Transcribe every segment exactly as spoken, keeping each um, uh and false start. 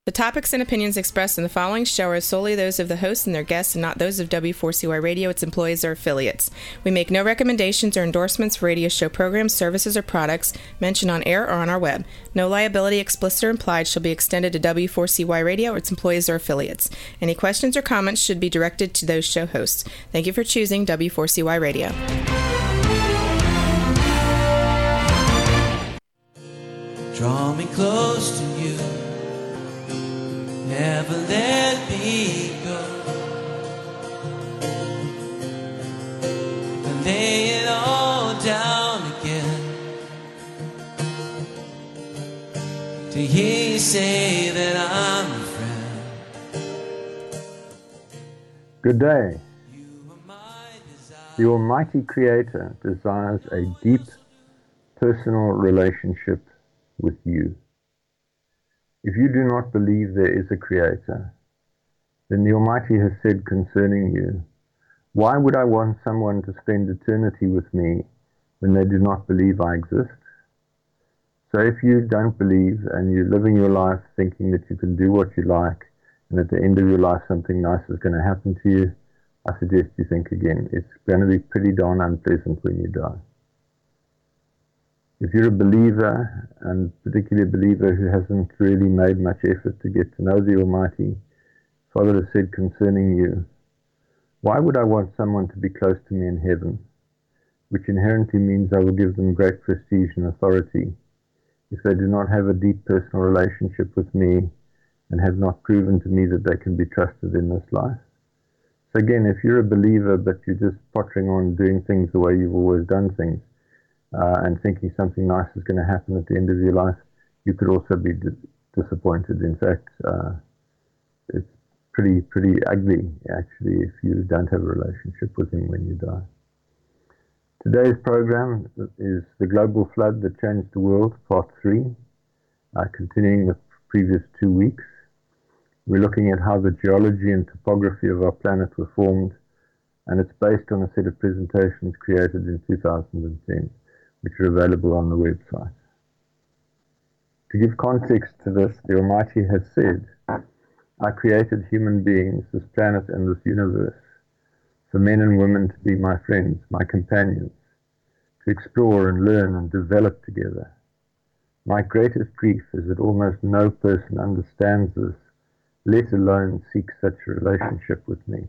The topics and opinions expressed in the following show are solely those of the hosts and their guests and not those of W four C Y Radio, its employees, or affiliates. We make no recommendations or endorsements for radio show programs, services, or products mentioned on air or on our web. No liability, explicit or implied, shall be extended to W four C Y Radio or its employees or affiliates. Any questions or comments should be directed to those show hosts. Thank you for choosing W four C Y Radio. Draw me close to you. Never let me go. And lay it all down again. To hear you say that I'm a friend. Good day. The Almighty Creator desires a deep personal relationship with you. If you do not believe there is a Creator, then the Almighty has said concerning you, why would I want someone to spend eternity with me when they do not believe I exist? So if you don't believe and you're living your life thinking that you can do what you like and at the end of your life something nice is going to happen to you, I suggest you think again. It's going to be pretty darn unpleasant when you die. If you're a believer, and particularly a believer who hasn't really made much effort to get to know the Almighty, Father has said concerning you, why would I want someone to be close to me in heaven, which inherently means I will give them great prestige and authority, if they do not have a deep personal relationship with me and have not proven to me that they can be trusted in this life? So again, if you're a believer but you're just pottering on doing things the way you've always done things, Uh, and thinking something nice is going to happen at the end of your life, you could also be dis- disappointed. In fact, uh, it's pretty pretty ugly, actually, if you don't have a relationship with Him when you die. Today's program is The Global Flood That Changed the World, Part three, uh, continuing the previous two weeks. We're looking at how the geology and topography of our planet were formed, and it's based on a set of presentations created in two thousand ten. Which are available on the website. To give context to this, the Almighty has said, I created human beings, this planet and this universe, for men and women to be my friends, my companions, to explore and learn and develop together. My greatest grief is that almost no person understands this, let alone seeks such a relationship with me.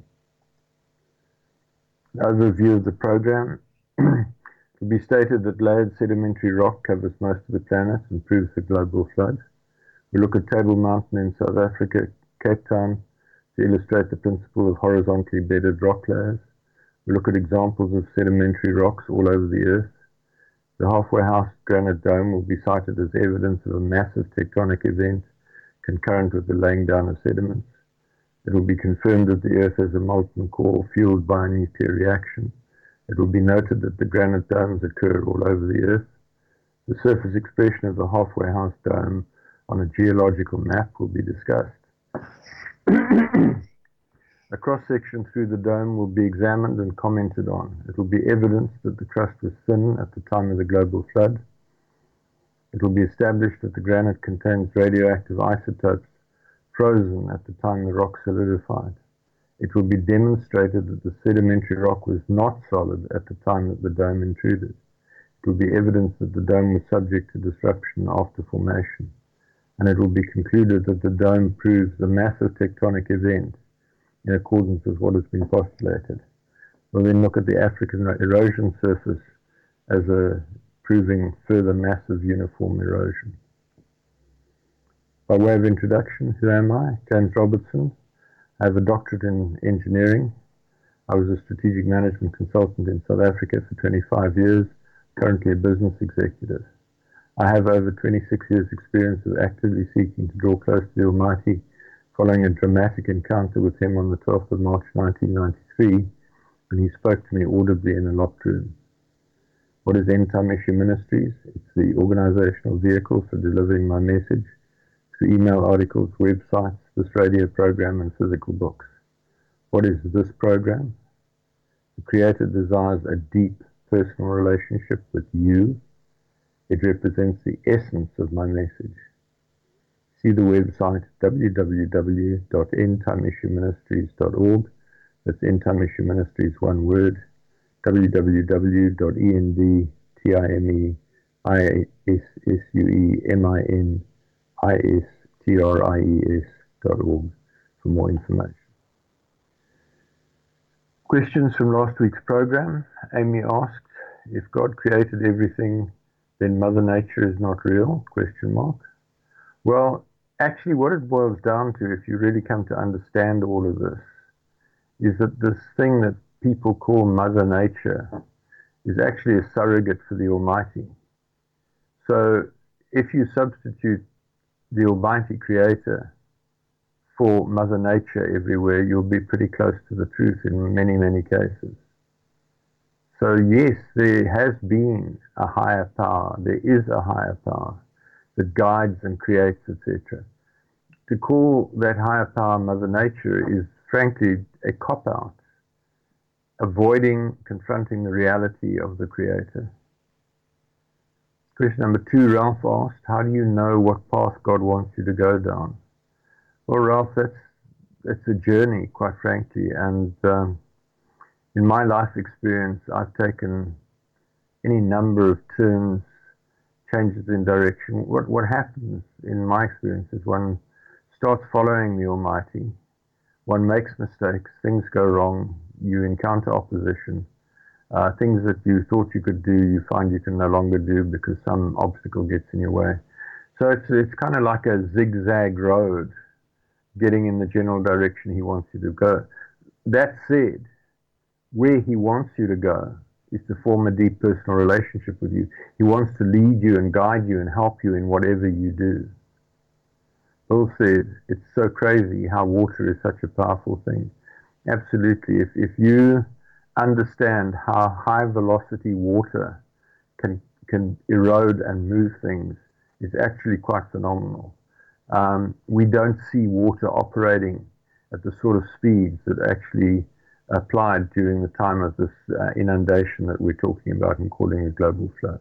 An overview of the program. It will be stated that layered sedimentary rock covers most of the planet and proves the global flood. We look at Table Mountain in South Africa, Cape Town, to illustrate the principle of horizontally bedded rock layers. We look at examples of sedimentary rocks all over the earth. The Halfway House Granite Dome will be cited as evidence of a massive tectonic event concurrent with the laying down of sediments. It will be confirmed that the earth has a molten core fueled by a nuclear reaction. It will be noted that the granite domes occur all over the earth. The surface expression of the Halfway House Dome on a geological map will be discussed. A cross-section through the dome will be examined and commented on. It will be evidence that the crust was thin at the time of the global flood. It will be established that the granite contains radioactive isotopes frozen at the time the rock solidified. It will be demonstrated that the sedimentary rock was not solid at the time that the dome intruded. It will be evidence that the dome was subject to disruption after formation. And it will be concluded that the dome proves a massive tectonic event in accordance with what has been postulated. We'll then look at the African erosion surface as a proving further massive uniform erosion. By way of introduction, who am I? James Robertson. I have a doctorate in engineering. I was a strategic management consultant in South Africa for twenty-five years, currently a business executive. I have over twenty-six years experience of actively seeking to draw close to the Almighty, following a dramatic encounter with Him on the twelfth of March nineteen ninety-three, when He spoke to me audibly in a locked room. What is End Time Issue Ministries? It's the organizational vehicle for delivering my message through email articles, websites, this radio program, and physical books. What is this program? The Creator desires a deep personal relationship with you. It represents the essence of my message. see the website w w w dot end time issue ministries dot org. That's End Time Issue Ministries, one word. w w w dot end time issueministries dot org for more information. Questions from last week's program. Amy asked, if God created everything, then Mother Nature is not real? Question mark. Well, actually what it boils down to, if you really come to understand all of this, is that this thing that people call Mother Nature is actually a surrogate for the Almighty. So if you substitute the Almighty Creator for Mother Nature everywhere, you'll be pretty close to the truth in many, many cases. So yes, there has been a higher power. There is a higher power that guides and creates, et cetera. To call that higher power Mother Nature is frankly a cop-out, avoiding confronting the reality of the Creator. Question number two, Ralph asked, how do you know what path God wants you to go down? Well, Ralph, that's, that's a journey, quite frankly, and um, in my life experience, I've taken any number of turns, changes in direction. What, what happens in my experience is one starts following the Almighty, one makes mistakes, things go wrong, you encounter opposition, uh, things that you thought you could do, you find you can no longer do because some obstacle gets in your way. So it's, it's kind of like a zigzag road, getting in the general direction he wants you to go. That said, where he wants you to go is to form a deep personal relationship with you. He wants to lead you and guide you and help you in whatever you do. Bill said, it's so crazy how water is such a powerful thing. Absolutely. If, if you understand how high velocity water can, can erode and move things, it's actually quite phenomenal. Um, we don't see water operating at the sort of speeds that actually applied during the time of this uh, inundation that we're talking about and calling a global flood.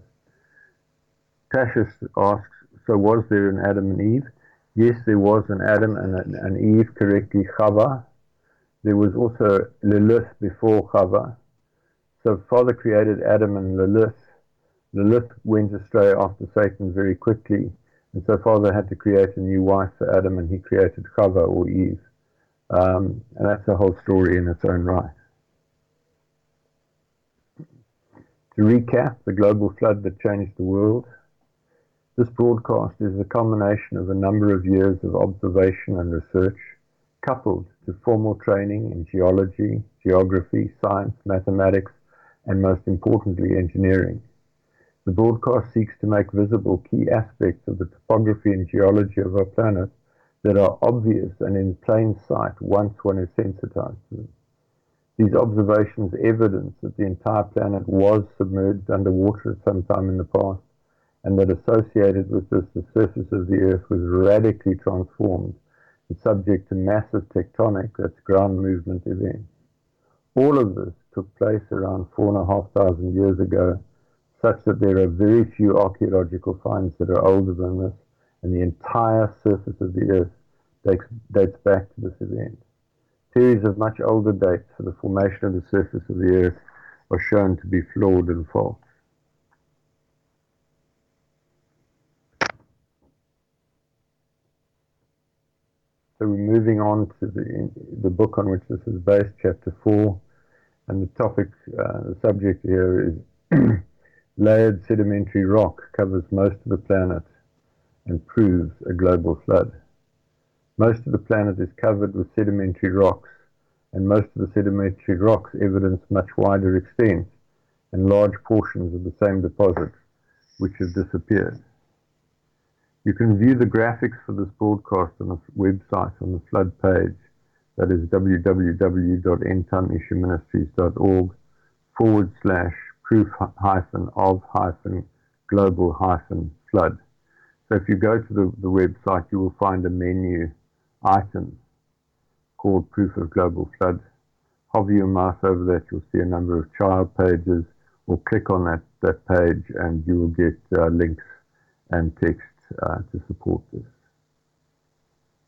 Tashis asks, so was there an Adam and Eve? Yes, there was an Adam and an, an Eve, correctly, Chava. There was also Lilith before Chava. So Father created Adam and Lilith. Lilith went astray after Satan very quickly, and so Father had to create a new wife for Adam, and he created Chava, or Eve. Um, and that's a whole story in its own right. To recap, the global flood that changed the world. This broadcast is a culmination of a number of years of observation and research, coupled to formal training in geology, geography, science, mathematics, and most importantly, engineering. The broadcast seeks to make visible key aspects of the topography and geology of our planet that are obvious and in plain sight once one is sensitized to them. These observations evidence that the entire planet was submerged underwater at some time in the past, and that associated with this, the surface of the Earth was radically transformed and subject to massive tectonic, that's ground movement events. All of this took place around four and a half thousand years ago, such that there are very few archaeological finds that are older than this, and the entire surface of the Earth dates, dates back to this event. Theories of much older dates for the formation of the surface of the Earth are shown to be flawed and false. So we're moving on to the, the book on which this is based, chapter four, and the topic, uh, the subject here is layered sedimentary rock covers most of the planet and proves a global flood. Most of the planet is covered with sedimentary rocks, and most of the sedimentary rocks evidence much wider extents and large portions of the same deposit which have disappeared. You can view the graphics for this broadcast on the website on the flood page, that is w w w dot end time issue ministries dot org forward slash proof hyphen of hyphen global hyphen flood. So if you go to the, the website, you will find a menu item called Proof of Global Flood. Hover your mouse over that, you'll see a number of child pages, or click on that, that page and you will get uh, links and text uh, to support this.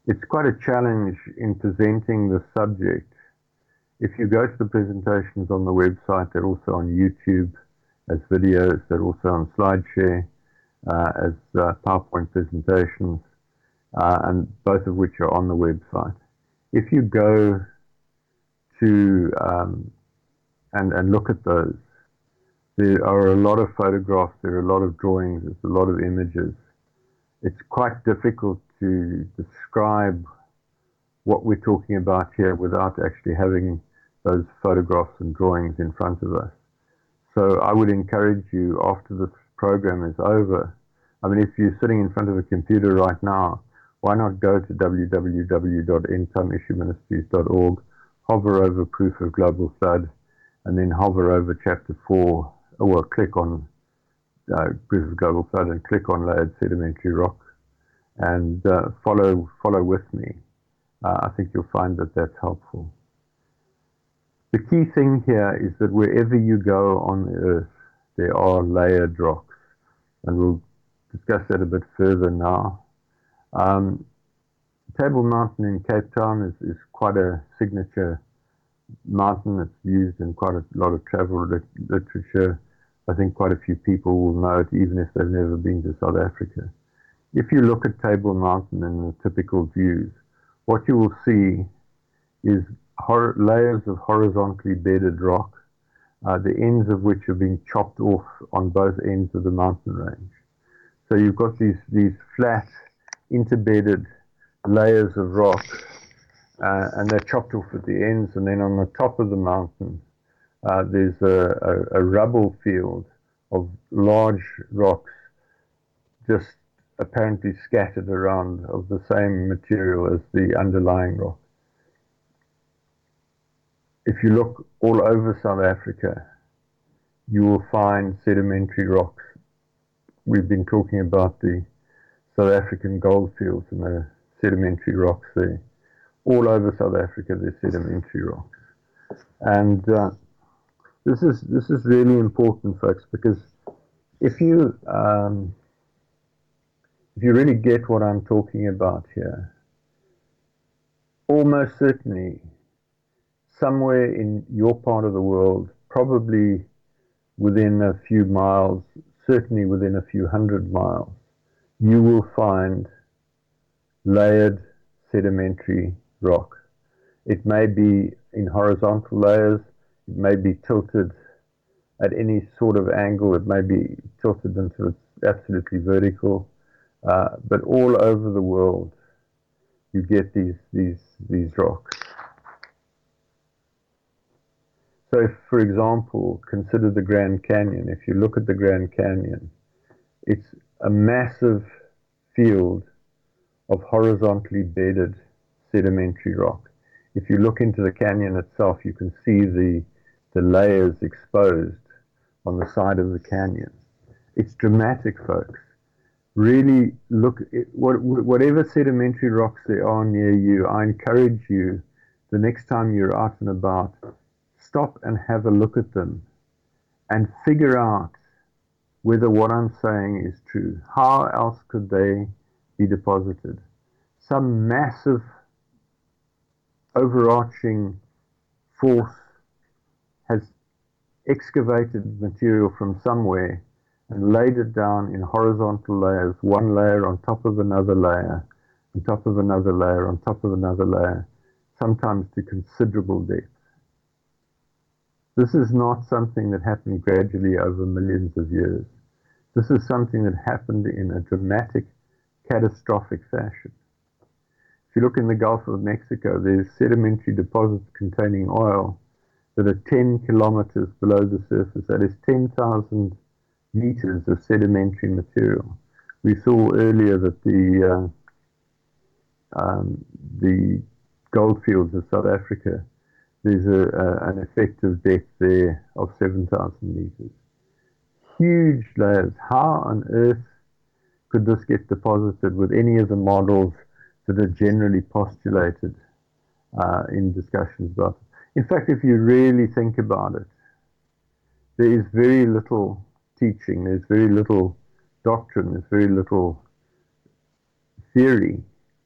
it's quite a challenge in presenting the subject. If you go to the presentations on the website, they're also on YouTube as videos, they're also on SlideShare uh, as uh, PowerPoint presentations, uh, and both of which are on the website. If you go to um, and, and look at those, there are a lot of photographs, there are a lot of drawings, there's a lot of images. It's quite difficult to describe what we're talking about here without actually having those photographs and drawings in front of us. So I would encourage you, after this program is over, I mean, if you're sitting in front of a computer right now, why not go to w w w dot end time issue ministries dot org, hover over Proof of Global Flood, and then hover over chapter four, or click on uh, Proof of Global Flood and click on Layered Sedimentary Rock, and uh, follow follow with me. Uh, I think you'll find that that's helpful. The key thing here is that wherever you go on the earth, there are layered rocks, and we'll discuss that a bit further now. Um, Table Mountain in Cape Town is, is quite a signature mountain. It's used in quite a lot of travel lit literature. I think quite a few people will know it, even if they've never been to South Africa. If you look at Table Mountain in the typical views, what you will see is hor layers of horizontally bedded rock, uh, the ends of which have been chopped off on both ends of the mountain range. So you've got these, these flat, interbedded layers of rock, uh, and they're chopped off at the ends, and then on the top of the mountain, uh, there's a, a, a rubble field of large rocks just apparently scattered around of the same material as the underlying rock. If you look all over South Africa, you will find sedimentary rocks. We've been talking about the South African goldfields and the sedimentary rocks there. All over South Africa, there's sedimentary rocks. And uh, this is this is really important, folks, because if you um, if you really get what I'm talking about here, almost certainly somewhere in your part of the world, probably within a few miles, certainly within a few hundred miles, you will find layered sedimentary rock. It may be in horizontal layers, it may be tilted at any sort of angle, it may be tilted until it's absolutely vertical, uh, but all over the world you get these, these, these rocks. So if, for example, consider the Grand Canyon. If you look at the Grand Canyon, it's a massive field of horizontally bedded sedimentary rock. If you look into the canyon itself, you can see the, the layers exposed on the side of the canyon. It's dramatic, folks. Really look, at what, whatever sedimentary rocks there are near you, I encourage you, the next time you're out and about, stop and have a look at them and figure out whether what I'm saying is true. How else could they be deposited? Some massive overarching force has excavated material from somewhere and laid it down in horizontal layers, one layer on top of another layer, on top of another layer, on top of another layer, sometimes to considerable depth. This is not something that happened gradually over millions of years. This is something that happened in a dramatic, catastrophic fashion. If you look in the Gulf of Mexico, there's sedimentary deposits containing oil that are ten kilometers below the surface. That is ten thousand meters of sedimentary material. We saw earlier that the, uh, um, the goldfields of South Africa, there's a, a, an effective depth there of seven thousand meters. Huge layers. How on earth could this get deposited with any of the models that are generally postulated uh, in discussions about it? In fact, if you really think about it, there is very little teaching, there's very little doctrine, there's very little theory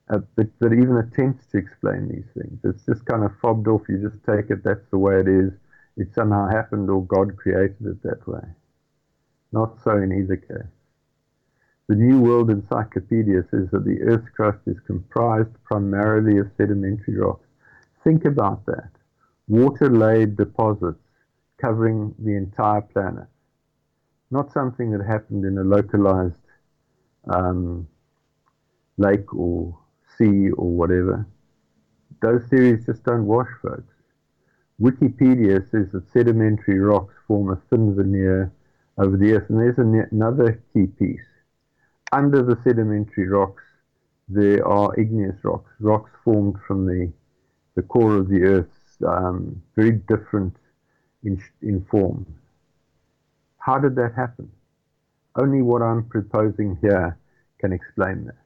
uh, that, that even attempts to explain these things. It's just kind of fobbed off. You just take it, that's the way it is. It somehow happened or God created it that way. Not so in either case. The New World Encyclopedia says that the Earth's crust is comprised primarily of sedimentary rocks. Think about that. Water-laid deposits covering the entire planet. Not something that happened in a localized um, lake or sea or whatever. Those theories just don't wash, folks. Wikipedia says that sedimentary rocks form a thin veneer over the Earth. And there's an, another key piece. Under the sedimentary rocks, there are igneous rocks, rocks formed from the, the core of the Earth, um, very different in, in form. How did that happen? Only what I'm proposing here can explain that.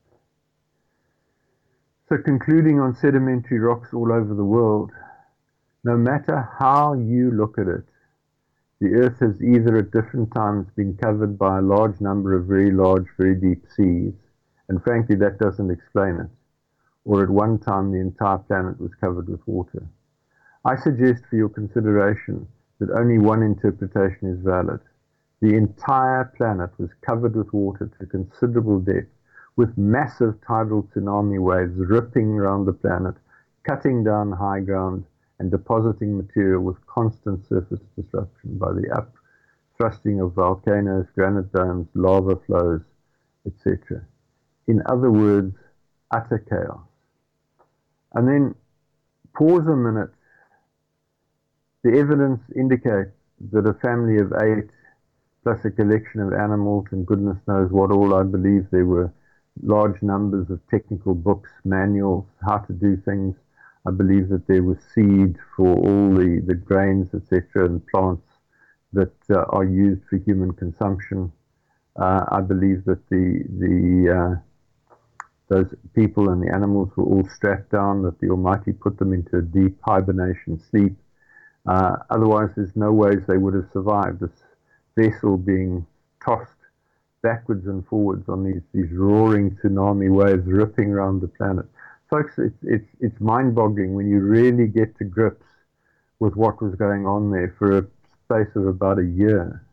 So concluding on sedimentary rocks all over the world, no matter how you look at it, the Earth has either at different times been covered by a large number of very large, very deep seas, and frankly that doesn't explain it, or at one time the entire planet was covered with water. I suggest for your consideration that only one interpretation is valid. The entire planet was covered with water to considerable depth, with massive tidal tsunami waves ripping around the planet, cutting down high ground, and depositing material with constant surface disruption by the upthrusting of volcanoes, granite domes, lava flows, et cetera. In other words, utter chaos. And then pause a minute. The evidence indicates that a family of eight, plus a collection of animals and goodness knows what all, I believe there were large numbers of technical books, manuals, how to do things. I believe that there was seed for all the, the grains, et cetera, and plants that uh, are used for human consumption. Uh, I believe that the the uh, those people and the animals were all strapped down, that the Almighty put them into a deep hibernation sleep. Uh, otherwise, there's no ways they would have survived. This vessel being tossed backwards and forwards on these, these roaring tsunami waves ripping around the planet. Folks, it's, it's, it's mind-boggling when you really get to grips with what was going on there for a space of about a year.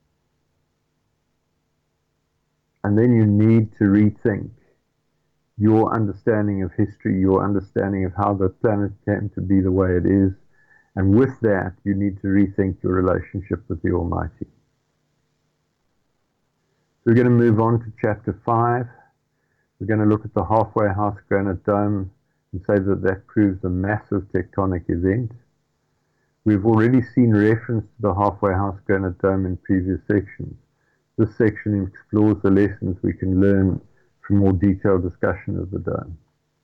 And then you need to rethink your understanding of history, your understanding of how the planet came to be the way it is. And with that, you need to rethink your relationship with the Almighty. So we're going to move on to chapter five. We're going to look at the Halfway House Granite Dome and say that that proves a massive tectonic event. We've already seen reference to the Halfway House Granite Dome in previous sections. This section explores the lessons we can learn from more detailed discussion of the dome.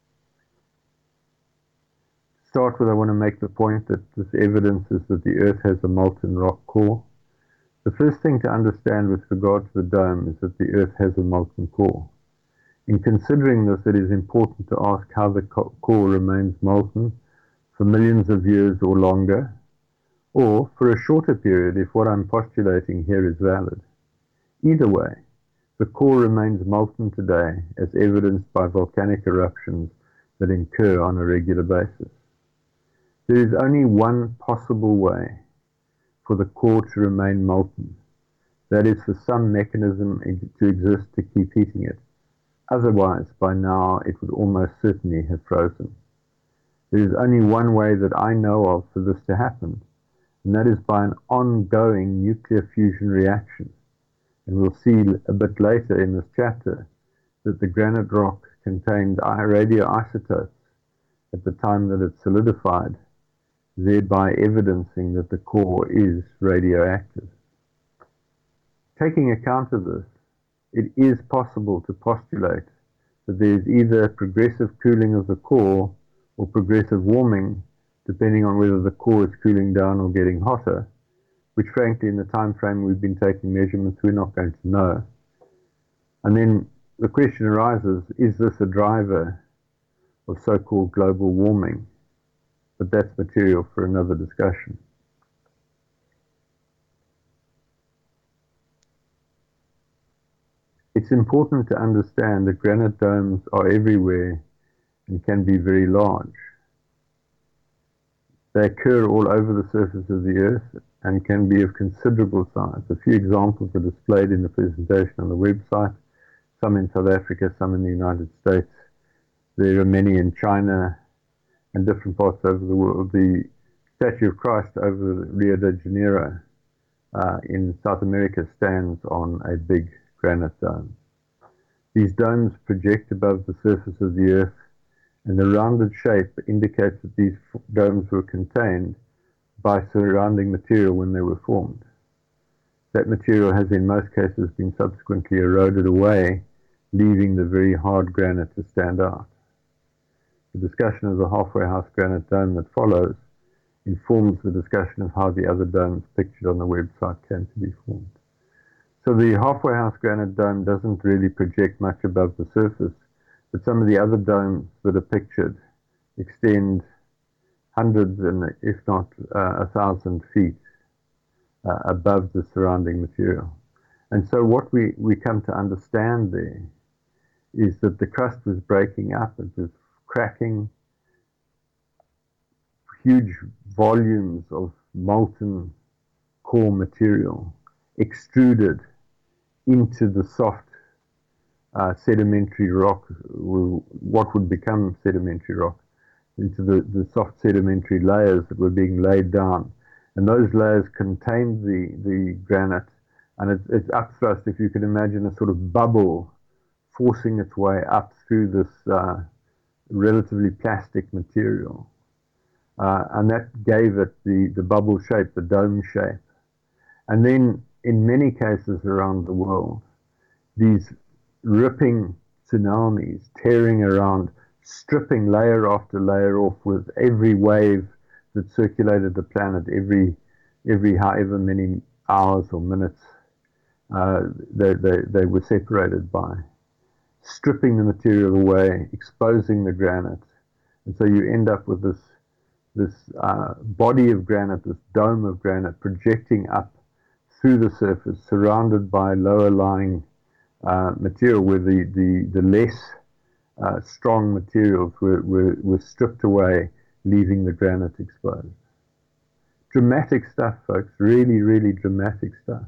To start with, I want to make the point that this evidence is that the Earth has a molten rock core. The first thing to understand with regard to the dome is that the Earth has a molten core. In considering this, it is important to ask how the core remains molten for millions of years or longer, or for a shorter period if what I'm postulating here is valid. Either way, the core remains molten today as evidenced by volcanic eruptions that occur on a regular basis. There is only one possible way for the core to remain molten. That is for some mechanism to exist to keep heating it. Otherwise, by now, it would almost certainly have frozen. There is only one way that I know of for this to happen, and that is by an ongoing nuclear fusion reaction. And we'll see a bit later in this chapter that the granite rock contained radioisotopes at the time that it solidified, thereby evidencing that the core is radioactive. Taking account of this, it is possible to postulate that there is either progressive cooling of the core or progressive warming, depending on whether the core is cooling down or getting hotter, which frankly in the time frame we've been taking measurements we're not going to know. And then the question arises, is this a driver of so-called global warming? But that's material for another discussion. It's important to understand that granite domes are everywhere and can be very large. They occur all over the surface of the Earth and can be of considerable size. A few examples are displayed in the presentation on the website, some in South Africa, some in the United States. There are many in China and different parts over the world. The Statue of Christ over Rio de Janeiro uh, in South America stands on a big granite dome. These domes project above the surface of the Earth, and the rounded shape indicates that these domes were contained by surrounding material when they were formed. That material has in most cases been subsequently eroded away, leaving the very hard granite to stand out. The discussion of the Halfway House granite dome that follows informs the discussion of how the other domes pictured on the website came to be formed. So the Halfway House granite dome doesn't really project much above the surface, but some of the other domes that are pictured extend hundreds and if not uh, a thousand feet uh, above the surrounding material. And so what we, we come to understand there is that the crust was breaking up, it was cracking, huge volumes of molten core material extruded into the soft uh, sedimentary rock, what would become sedimentary rock, into the, the soft sedimentary layers that were being laid down. And those layers contained the, the granite, and it's, it's upthrust, if you can imagine a sort of bubble forcing its way up through this uh, relatively plastic material. Uh, and that gave it the, the bubble shape, the dome shape. And then in many cases around the world, these ripping tsunamis tearing around, stripping layer after layer off with every wave that circulated the planet every, every however many hours or minutes uh, they, they, they were separated by. Stripping the material away, exposing the granite. And so you end up with this, this uh, body of granite, this dome of granite projecting up through the surface, surrounded by lower lying uh, material where the, the, the less uh, strong materials were, were, were stripped away, leaving the granite exposed. Dramatic stuff, folks, really, really dramatic stuff.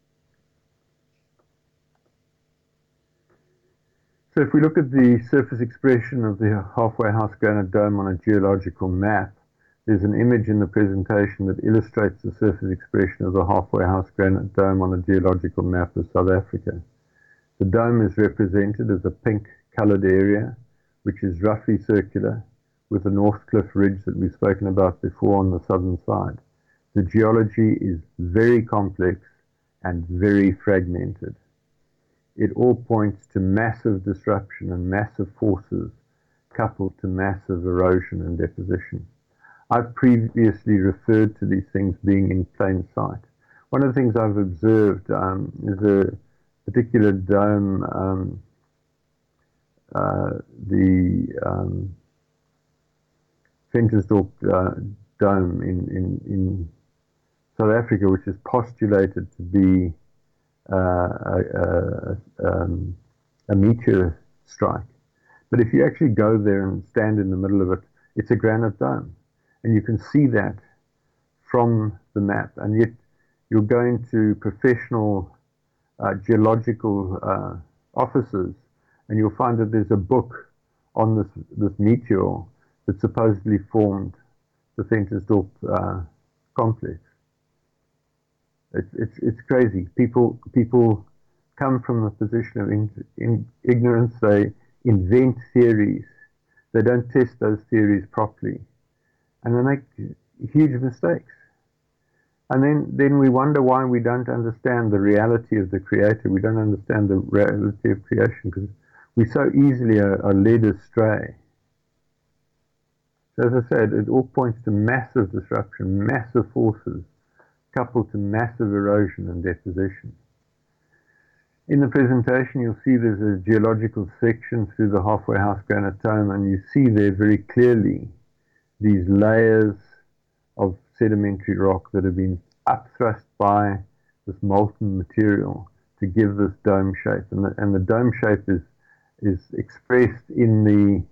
So if we look at the surface expression of the Halfway House granite dome on a geological map, there's an image in the presentation that illustrates the surface expression of the Halfway House granite dome on a geological map of South Africa. The dome is represented as a pink-colored area, which is roughly circular, with the North Cliff Ridge that we've spoken about before on the southern side. The geology is very complex and very fragmented. It all points to massive disruption and massive forces coupled to massive erosion and deposition. I've previously referred to these things being in plain sight. One of the things I've observed um, is a particular dome, um, uh, the um, Ventersdorp uh, dome in, in, in South Africa, which is postulated to be Uh, a, a, um, a meteor strike. But if you actually go there and stand in the middle of it, it's a granite dome. And you can see that from the map. And yet you're going to professional uh, geological uh, offices and you'll find that there's a book on this, this meteor that supposedly formed the Ventersdorp uh, complex. It's, it's, it's crazy. People, people come from a position of in, in ignorance. They invent theories. They don't test those theories properly. And they make huge mistakes. And then, then we wonder why we don't understand the reality of the Creator. We don't understand the reality of creation because we so easily are, are led astray. So as I said, it all points to massive disruption, massive forces, coupled to massive erosion and deposition. In the presentation, you'll see there's a geological section through the Halfway House granite dome, and you see there very clearly these layers of sedimentary rock that have been upthrust by this molten material to give this dome shape. And the, and the dome shape is, is expressed in the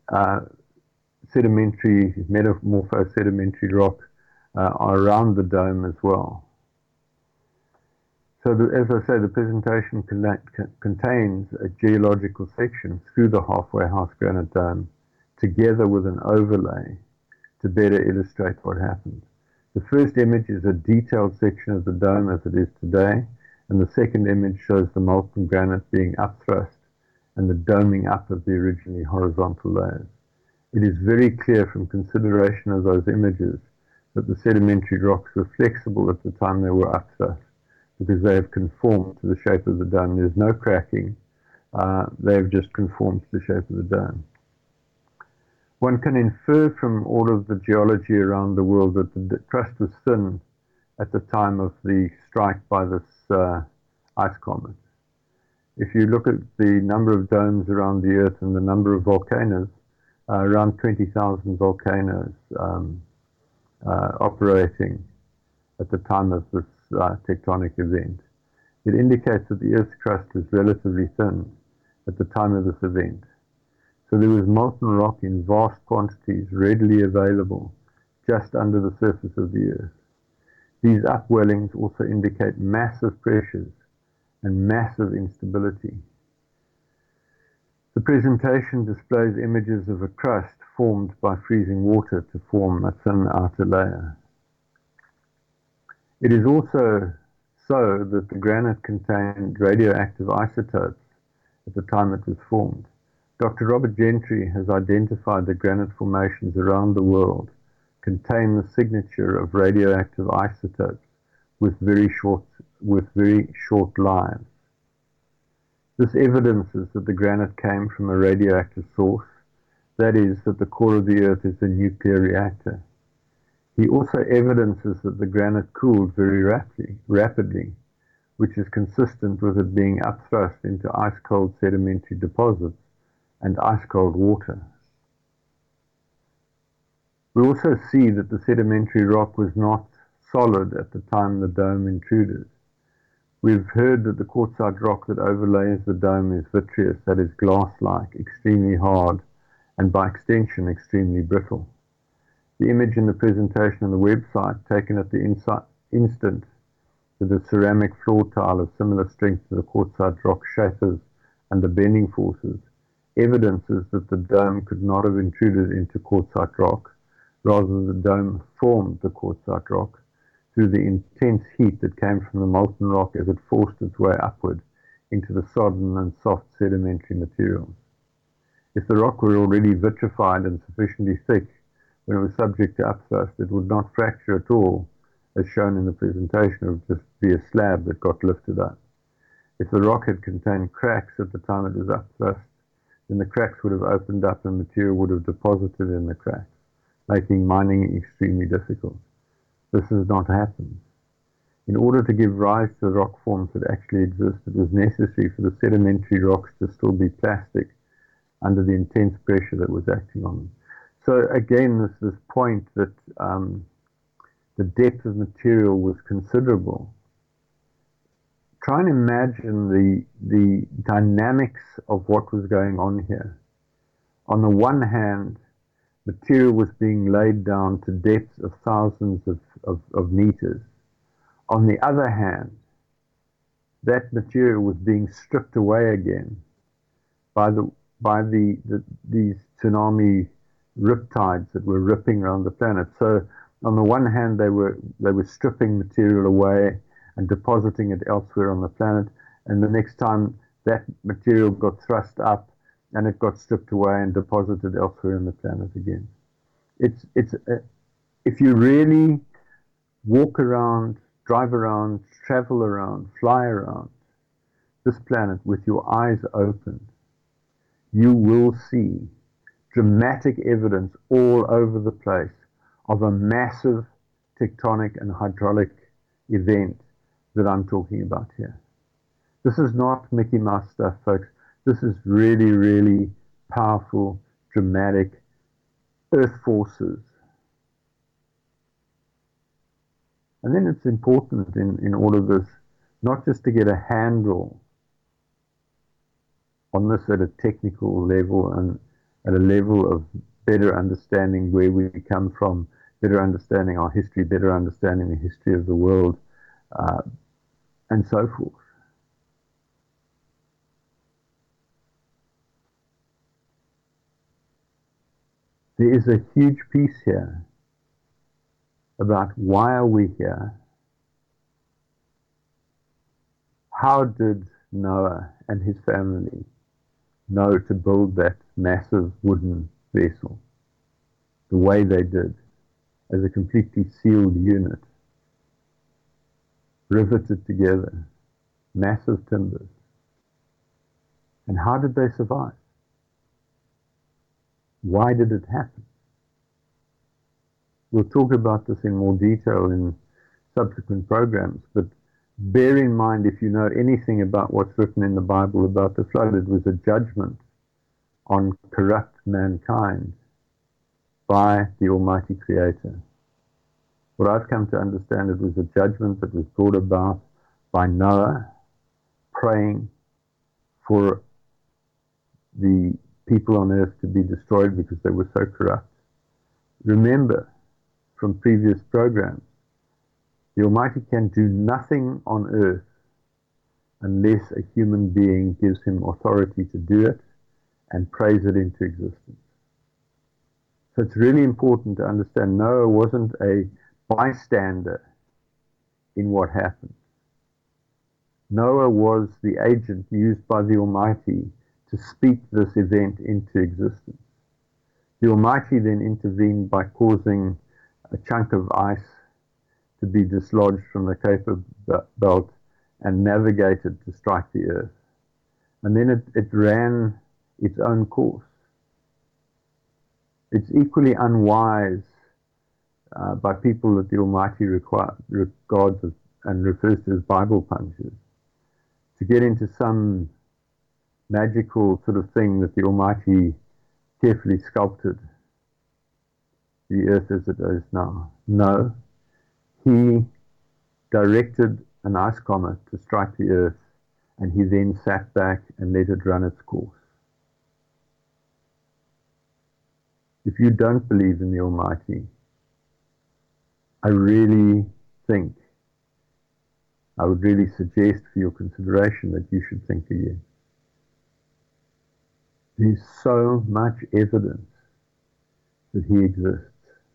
uh, sedimentary, metamorpho-sedimentary rock uh, around the dome as well. So the, as I say, the presentation con contains a geological section through the halfway house granite dome, together with an overlay to better illustrate what happened. The first image is a detailed section of the dome as it is today, and the second image shows the molten granite being upthrust and the doming up of the originally horizontal layers. It is very clear from consideration of those images that the sedimentary rocks were flexible at the time they were upthrust, because they have conformed to the shape of the dome. There's no cracking. Uh, they've just conformed to the shape of the dome. One can infer from all of the geology around the world that the crust was thin at the time of the strike by this uh, ice comet. If you look at the number of domes around the Earth and the number of volcanoes, uh, around twenty thousand volcanoes um, uh, operating at the time of this uh, tectonic event. It indicates that the Earth's crust was relatively thin at the time of this event. So there was molten rock in vast quantities readily available just under the surface of the Earth. These upwellings also indicate massive pressures and massive instability. The presentation displays images of a crust formed by freezing water to form a thin outer layer. It is also so that the granite contained radioactive isotopes at the time it was formed. Doctor Robert Gentry has identified that granite formations around the world contain the signature of radioactive isotopes with very short, with very short lives. This evidences that the granite came from a radioactive source, that is, that the core of the Earth is a nuclear reactor. He also evidences that the granite cooled very rapidly, rapidly, which is consistent with it being upthrust into ice-cold sedimentary deposits and ice-cold water. We also see that the sedimentary rock was not solid at the time the dome intruded. We've heard that the quartzite rock that overlays the dome is vitreous, that is glass-like, extremely hard, and by extension extremely brittle. The image in the presentation on the website, taken at the instant that the ceramic floor tile of similar strength to the quartzite rock shatters under bending forces, evidences that the dome could not have intruded into quartzite rock. Rather, the dome formed the quartzite rock through the intense heat that came from the molten rock as it forced its way upward into the sodden and soft sedimentary materials. If the rock were already vitrified and sufficiently thick when it was subject to upthrust, it would not fracture at all, as shown in the presentation. It would just be a slab that got lifted up. If the rock had contained cracks at the time it was upthrust, then the cracks would have opened up and material would have deposited in the cracks, making mining extremely difficult. This has not happened. In order to give rise to the rock forms that actually exist, it was necessary for the sedimentary rocks to still be plastic under the intense pressure that was acting on them. So again, this, this point that um, the depth of material was considerable. Try and imagine the, the dynamics of what was going on here. On the one hand, material was being laid down to depths of thousands of, of, of meters. On the other hand, that material was being stripped away again by the by the, the these tsunami riptides that were ripping around the planet. So on the one hand, they were they were stripping material away and depositing it elsewhere on the planet, and the next time that material got thrust up and it got stripped away and deposited elsewhere on the planet again. It's it's uh, if you really walk around, drive around, travel around, fly around this planet with your eyes open, you will see dramatic evidence all over the place of a massive tectonic and hydraulic event that I'm talking about here. This is not Mickey Mouse stuff, folks. This is really, really powerful, dramatic earth forces. And then it's important in, in all of this, not just to get a handle on this at a technical level and, at a level of better understanding where we come from, better understanding our history, better understanding the history of the world, uh, and so forth. There is a huge piece here about why are we here? How did Noah and his family know to build that massive wooden vessel the way they did, as a completely sealed unit, riveted together, massive timbers? And how did they survive? Why did it happen? We'll talk about this in more detail in subsequent programs, but bear in mind, if you know anything about what's written in the Bible about the flood, it was a judgment on corrupt mankind by the Almighty Creator. What I've come to understand, it was a judgment that was brought about by Noah praying for the people on earth to be destroyed because they were so corrupt. Remember from previous programs, the Almighty can do nothing on earth unless a human being gives him authority to do it and prays it into existence. So it's really important to understand Noah wasn't a bystander in what happened. Noah was the agent used by the Almighty to speak this event into existence. The Almighty then intervened by causing a chunk of ice to be dislodged from the Kuiper Belt and navigated to strike the earth. And then it, it ran its own course. It's equally unwise uh, by people that the Almighty require, regards as, and refers to as Bible punchers to get into some magical sort of thing that the Almighty carefully sculpted the earth as it is now. No, He directed an ice comet to strike the earth, and He then sat back and let it run its course. If you don't believe in the Almighty, I really think, I would really suggest for your consideration that you should think again. There's so much evidence that He exists.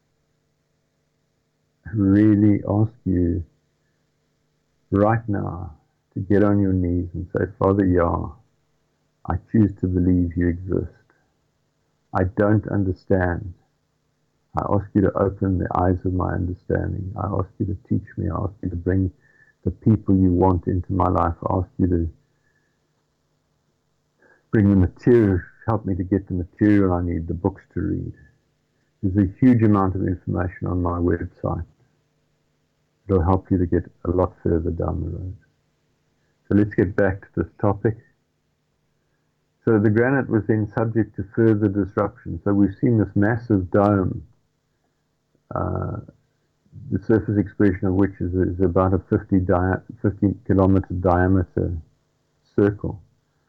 I really ask you right now to get on your knees and say, Father Yah, I choose to believe You exist. I don't understand. I ask You to open the eyes of my understanding. I ask You to teach me. I ask You to bring the people You want into my life. I ask You to bring the material, help me to get the material I need, the books to read. There's a huge amount of information on my website. It'll help you to get a lot further down the road. So let's get back to this topic. So the granite was then subject to further disruption. So we've seen this massive dome, uh, the surface expression of which is, is about a fifty, dia fifty kilometer diameter circle,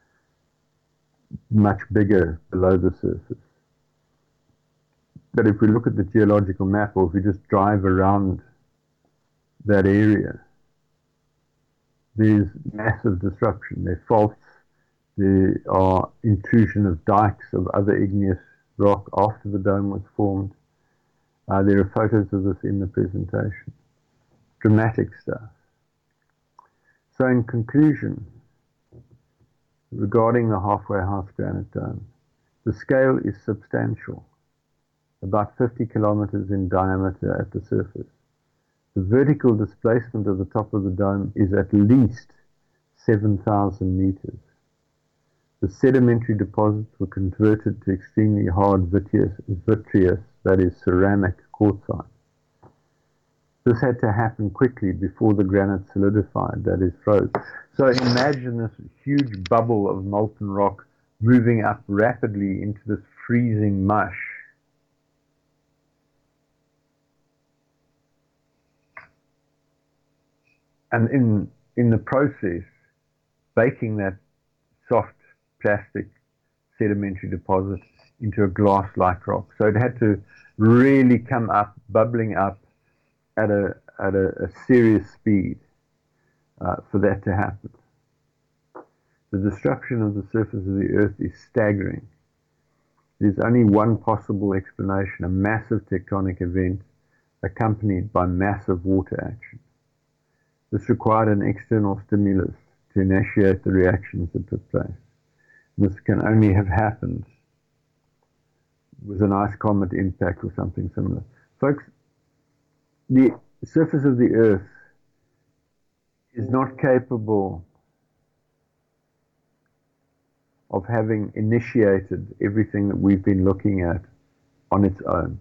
much bigger below the surface. But if we look at the geological map, or if we just drive around that area, there's massive disruption. There are faults, there are intrusion of dikes of other igneous rock after the dome was formed. Uh, there are photos of this in the presentation. Dramatic stuff. So in conclusion, regarding the Halfway House Granite Dome, the scale is substantial, about fifty kilometers in diameter at the surface. The vertical displacement of the top of the dome is at least seven thousand meters. The sedimentary deposits were converted to extremely hard vitreous, vitreous that is ceramic quartzite. This had to happen quickly before the granite solidified, that is froze. So imagine this huge bubble of molten rock moving up rapidly into this freezing mush. And in, in the process, baking that soft plastic sedimentary deposit into a glass-like rock. So it had to really come up, bubbling up at a at a, a serious speed uh, for that to happen. The destruction of the surface of the earth is staggering. There's only one possible explanation: a massive tectonic event accompanied by massive water action. This required an external stimulus to initiate the reactions that took place. This can only have happened with an ice comet impact or something similar. Folks, the surface of the earth is not capable of having initiated everything that we've been looking at on its own.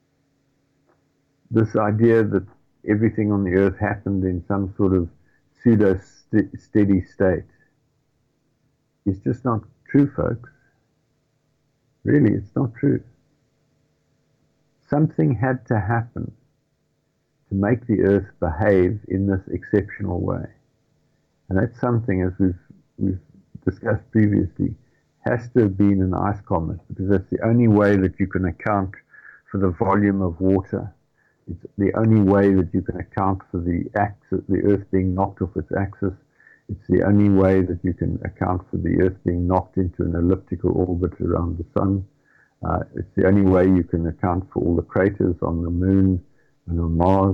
This idea that everything on the earth happened in some sort of pseudo-steady state is just not true, folks. Really, it's not true. Something had to happen to make the earth behave in this exceptional way. And that something, as we've, we've discussed previously, has to have been an ice comet, because that's the only way that you can account for the volume of water. It's the only way that you can account for the axis, the earth being knocked off its axis. It's the only way that you can account for the earth being knocked into an elliptical orbit around the sun. Uh, it's the only way you can account for all the craters on the moon and on Mars.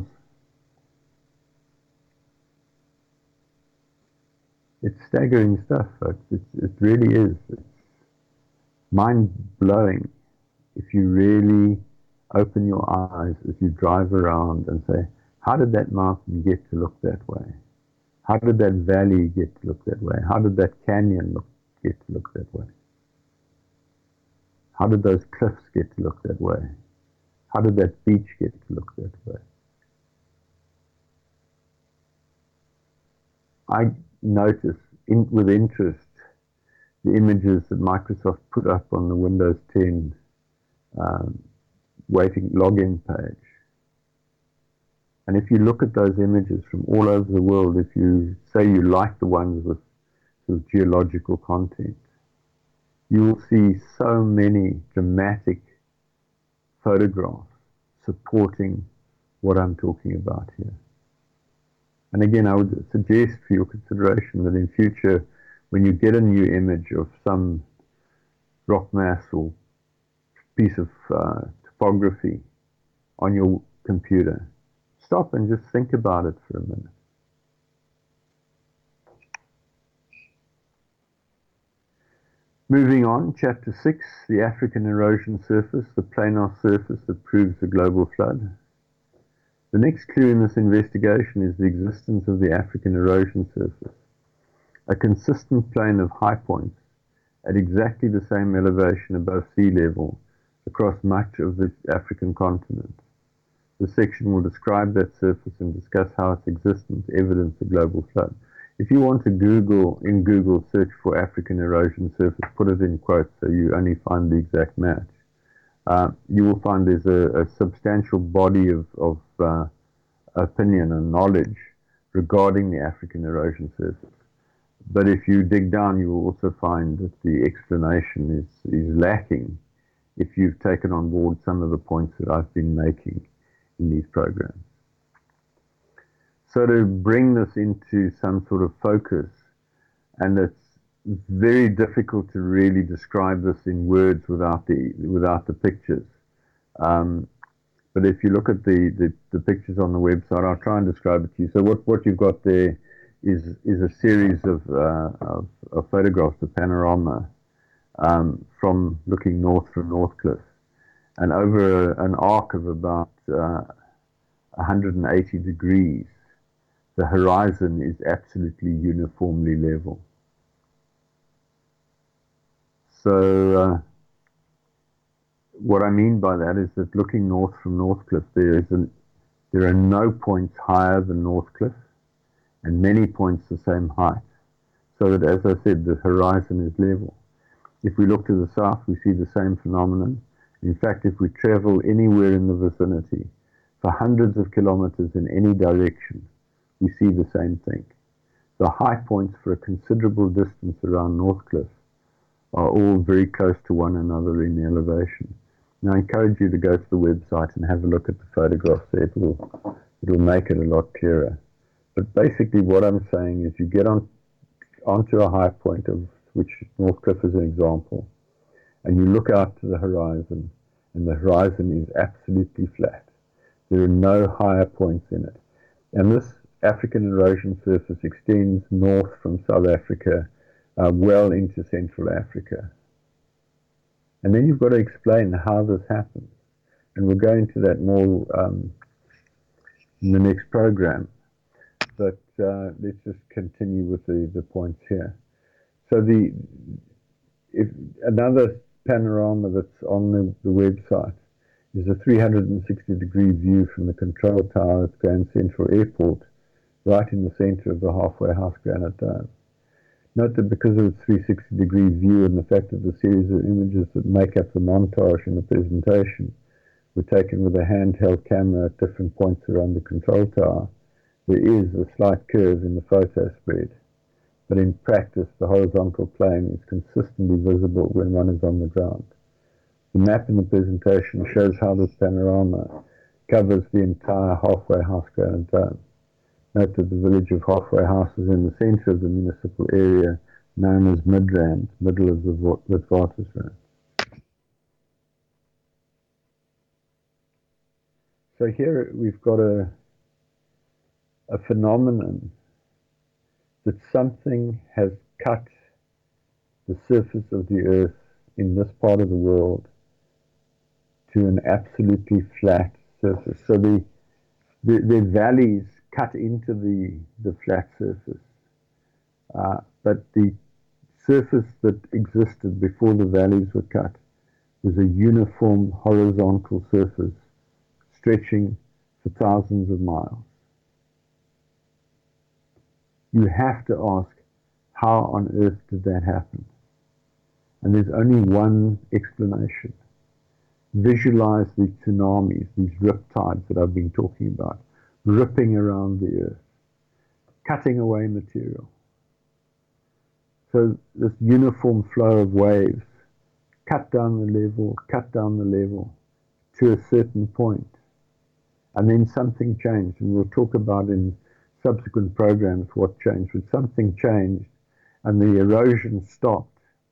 It's staggering stuff, folks. It's, it really is. It's mind-blowing if you really open your eyes as you drive around and say, how did that mountain get to look that way? How did that valley get to look that way? How did that canyon look, get to look that way? How did those cliffs get to look that way? How did that beach get to look that way? I notice in, with interest the images that Microsoft put up on the Windows ten um, waiting login page. And if you look at those images from all over the world, if you say you like the ones with sort of geological content, you will see so many dramatic photographs supporting what I'm talking about here. And again, I would suggest for your consideration that in future, when you get a new image of some rock mass or piece of uh, topography on your computer, stop and just think about it for a minute. Moving on, Chapter six, the African erosion surface, the planar surface that proves the global flood. The next clue in this investigation is the existence of the African erosion surface, a consistent plane of high points at exactly the same elevation above sea level across much of the African continent. This section will describe that surface and discuss how its existence evidenced the global flood. If you want to Google, in Google, search for African erosion surface, put it in quotes so you only find the exact match. Uh, you will find there's a, a substantial body of, of uh, opinion and knowledge regarding the African erosion surface. But if you dig down, you will also find that the explanation is, is lacking if you've taken on board some of the points that I've been making in these programs. So to bring this into some sort of focus, and it's very difficult to really describe this in words without the without the pictures. Um, but if you look at the, the, the pictures on the website, I'll try and describe it to you. So what, what you've got there is is a series of, uh, of, of photographs, a panorama um, from looking north from Northcliffe, and over a, an arc of about uh, one hundred eighty degrees, the horizon is absolutely uniformly level. So uh, what I mean by that is that looking north from Northcliffe, there is an, there are no points higher than Northcliffe, and many points the same height, so that, as I said, the horizon is level. If we look to the south, we see the same phenomenon. In fact, if we travel anywhere in the vicinity for hundreds of kilometers in any direction, we see the same thing. The high points for a considerable distance around Northcliffe are all very close to one another in elevation. Now, I encourage you to go to the website and have a look at the photographs there. It will, it will make it a lot clearer. But basically what I'm saying is you get on onto a high point, of which Northcliffe is an example, and you look out to the horizon, and the horizon is absolutely flat. There are no higher points in it. And this African erosion surface extends north from South Africa uh, well into Central Africa. And then you've got to explain how this happens. And we'll go into that more um, in the next program. But uh, let's just continue with the, the points here. So the if another panorama that's on the, the website is a three hundred sixty degree view from the control tower at Grand Central Airport, right in the center of the Halfway House Granite Dome. Note that because of its three hundred sixty degree view and the fact that the series of images that make up the montage in the presentation were taken with a handheld camera at different points around the control tower, there is a slight curve in the photo spread, but in practice the horizontal plane is consistently visible when one is on the ground. The map in the presentation shows how this panorama covers the entire Halfway House Granite Dome. Note that the village of Halfway House is in the center of the municipal area known as Midrand, middle of the Witwatersrand. So here we've got a a phenomenon that something has cut the surface of the earth in this part of the world to an absolutely flat surface. So the, the, the valleys cut into the, the flat surface, uh, but the surface that existed before the valleys were cut was a uniform horizontal surface stretching for thousands of miles. You have to ask, how on earth did that happen? And there's only one explanation. Visualize the tsunamis, these riptides that I've been talking about, ripping around the earth, cutting away material. So this uniform flow of waves cut down the level, cut down the level to a certain point. And then something changed, and we'll talk about in subsequent programs what changed. But something changed and the erosion stopped.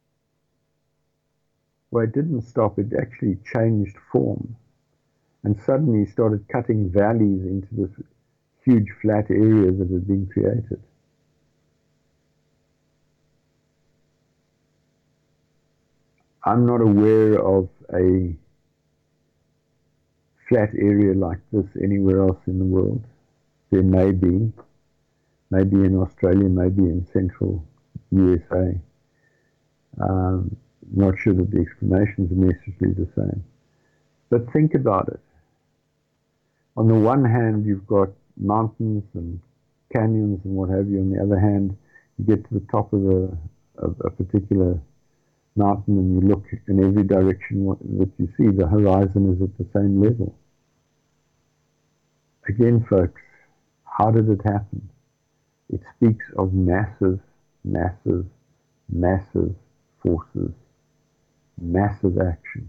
Well, it didn't stop, it actually changed form. And suddenly started cutting valleys into this huge flat area that had been created. I'm not aware of a flat area like this anywhere else in the world. There may be, maybe in Australia, maybe in central U S A. Um, not sure that the explanations are necessarily the same. But think about it. On the one hand, you've got mountains and canyons and what have you. On the other hand, you get to the top of a, of a particular mountain and you look in every direction that you see, the horizon is at the same level. Again, folks, how did it happen? It speaks of massive, massive, massive forces, massive action.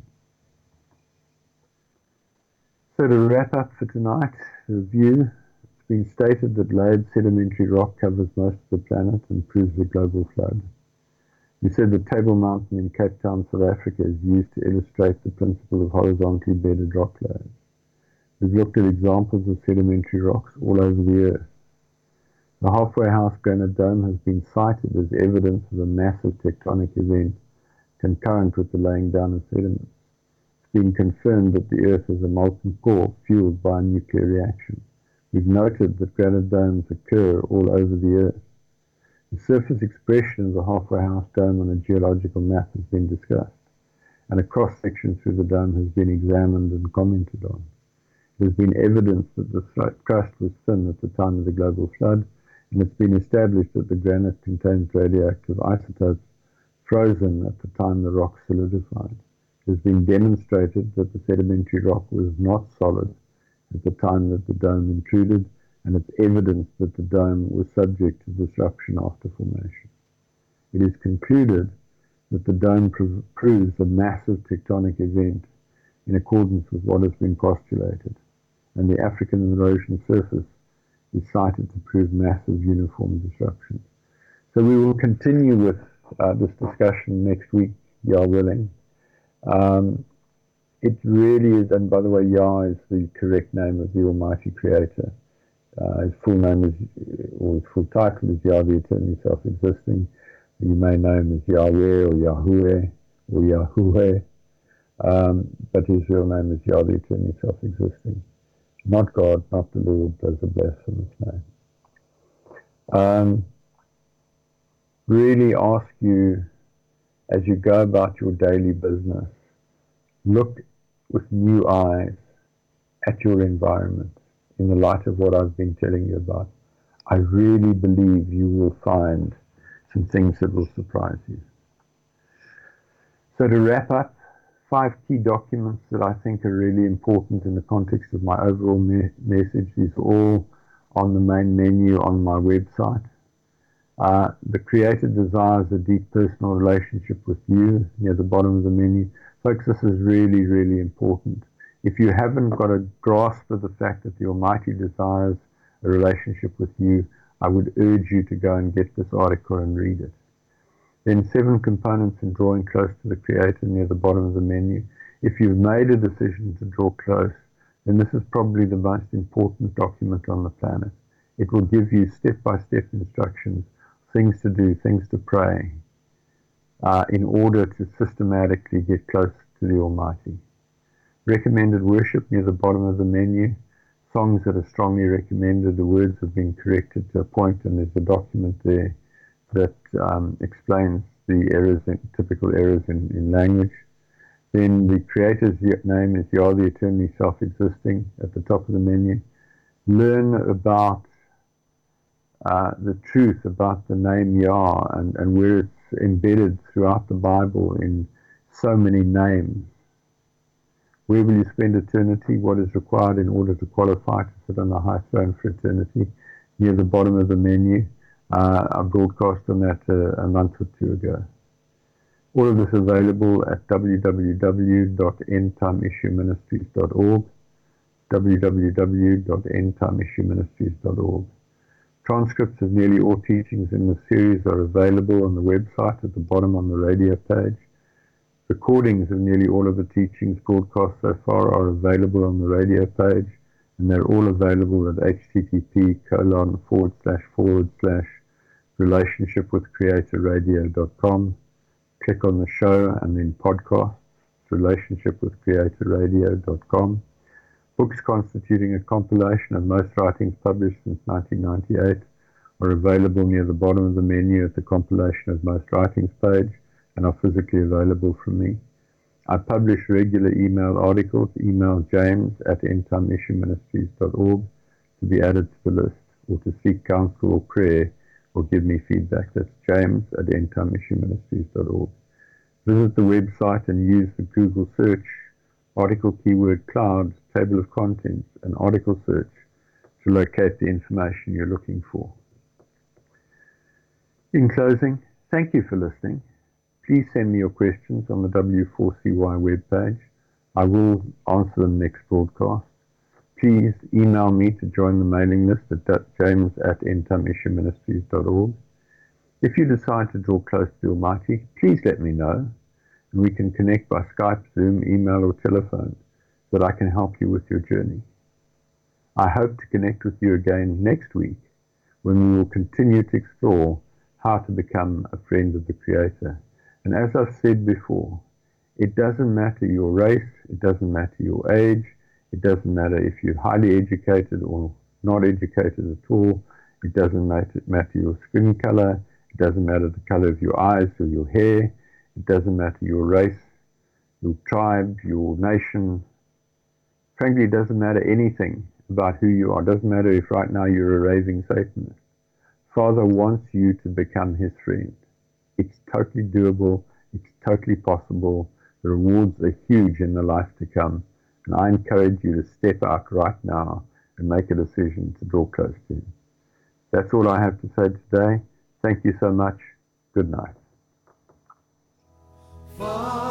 So to wrap up for tonight, the review, it's been stated that layered sedimentary rock covers most of the planet and proves the global flood. We said that Table Mountain in Cape Town, South Africa is used to illustrate the principle of horizontally bedded rock layers. We've looked at examples of sedimentary rocks all over the earth. The Halfway House Granite Dome has been cited as evidence of a massive tectonic event concurrent with the laying down of sediments. It's been confirmed that the Earth is a molten core fueled by a nuclear reaction. We've noted that granite domes occur all over the Earth. The surface expression of the Halfway House Dome on a geological map has been discussed, and a cross-section through the dome has been examined and commented on. There's been evidence that the crust was thin at the time of the global flood, and it's been established that the granite contains radioactive isotopes frozen at the time the rock solidified. It has been demonstrated that the sedimentary rock was not solid at the time that the dome intruded, and it's evidence that the dome was subject to disruption after formation. It is concluded that the dome pr- proves a massive tectonic event in accordance with what has been postulated, and the African and Eurasian surface is cited to prove massive uniform disruptions. So we will continue with uh, this discussion next week, Yah willing. Um, it really is, and by the way, Yah is the correct name of the Almighty Creator. Uh, his full name is, or his full title is Yah, the Eternally Self-Existing. You may know him as Yahweh or Yahuwah or Yahuwah, um, but his real name is Yah, the Eternally Self-Existing. Not God, not the Lord, those are blasphemous names. Um, really ask you, as you go about your daily business, look with new eyes at your environment in the light of what I've been telling you about. I really believe you will find some things that will surprise you. So to wrap up, five key documents that I think are really important in the context of my overall me- message. These are all on the main menu on my website. Uh, the Creator desires a deep personal relationship with you, near the bottom of the menu. Folks, this is really, really important. If you haven't got a grasp of the fact that the Almighty desires a relationship with you, I would urge you to go and get this article and read it. Then seven components in drawing close to the Creator, near the bottom of the menu. If you've made a decision to draw close, then this is probably the most important document on the planet. It will give you step-by-step instructions, things to do, things to pray, uh, in order to systematically get close to the Almighty. Recommended worship, near the bottom of the menu. Songs that are strongly recommended, the words have been corrected to a point, and there's a document there that um, explains the errors, in, typical errors in, in language. Then the Creator's name is Yah, the Eternally Self-Existing, at the top of the menu. Learn about uh, the truth about the name Yah and, and where it's embedded throughout the Bible in so many names. Where will you spend eternity? What is required in order to qualify to sit on the high throne for eternity? Near the bottom of the menu. Uh, I broadcast on that uh, a month or two ago. All of this available at w w w dot end time issue ministries dot org, w w w dot end time issue ministries dot org. Transcripts of nearly all teachings in the series are available on the website at the bottom on the radio page. Recordings of nearly all of the teachings broadcast so far are available on the radio page, and they're all available at http colon forward slash forward slash relationship with creator radio dot com. Click on the show and then podcasts, relationship with creator radio dot com. Books constituting a compilation of most writings published since nineteen ninety-eight are available near the bottom of the menu at the compilation of most writings page, and are physically available from me. I publish regular email articles. Email James at end time issue ministries dot org to be added to the list, or to seek counsel or prayer, or give me feedback. That's James at end time issue ministries dot org. Visit the website and use the Google search, article keyword cloud, table of contents, and article search to locate the information you're looking for. In closing, thank you for listening. Please send me your questions on the W four C Y webpage. I will answer them next broadcast. Please email me to join the mailing list at james at end time issue ministries dot org. If you decide to draw close to the Almighty, please let me know, and we can connect by Skype, Zoom, email, or telephone, so that I can help you with your journey. I hope to connect with you again next week, when we will continue to explore how to become a friend of the Creator. And as I've said before, it doesn't matter your race, it doesn't matter your age, it doesn't matter if you're highly educated or not educated at all, it doesn't matter, matter your skin color, it doesn't matter the color of your eyes or your hair, it doesn't matter your race, your tribe, your nation. Frankly, it doesn't matter anything about who you are. It doesn't matter if right now you're a raving Satanist. Father wants you to become his friend. It's totally doable. It's totally possible. The rewards are huge in the life to come. And I encourage you to step out right now and make a decision to draw close to him. That's all I have to say today. Thank you so much. Good night. far